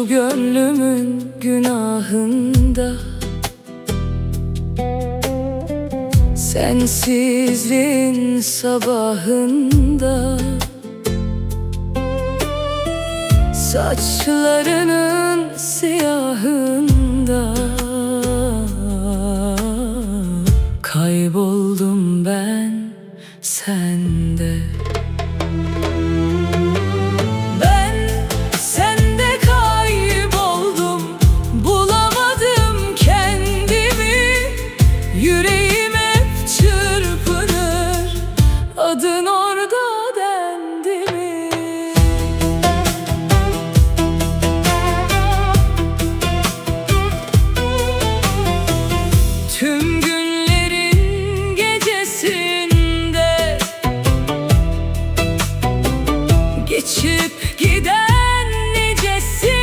Şu gönlümün günahında, sensizliğin sabahında, saçlarının siyahında kayboldum ben sende. Yüreğim hep çırpınır, adın orada dendi mi? Tüm günlerin gecesinde geçip giden nicesinde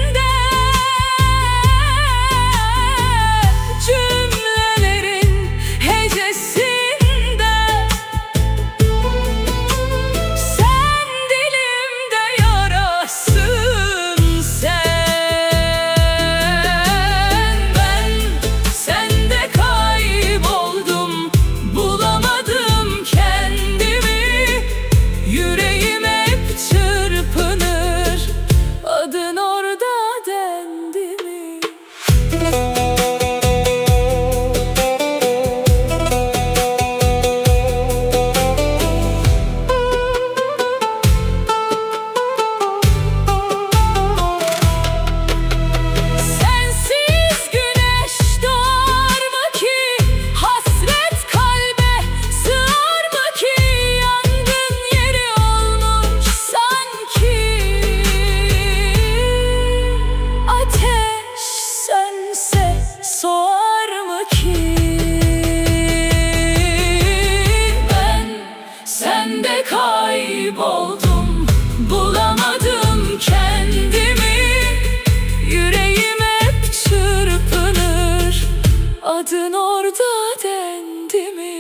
soğar mı ki? Ben sende kayboldum, bulamadım kendimi. Yüreğim hep çırpınır, adın orada dendi mi?